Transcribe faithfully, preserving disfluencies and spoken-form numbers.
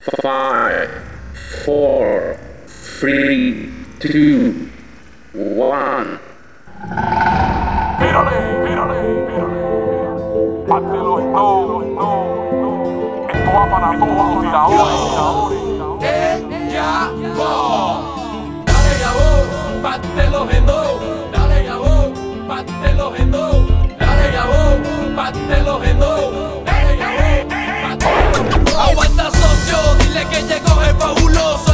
Five, four, three, two, one. Mírale, mírale, mírale. Pártelo en dos, en dos. Esto va para todos los tiradores. Ella, vos. Dale ya vos, pártelos en dos. Dale ya vos, pártelos en dos. Dale ya vos, pártelos en dos. Dale ya vos, pártelos en dos. Aguanta socio, dile que llegó el fabuloso.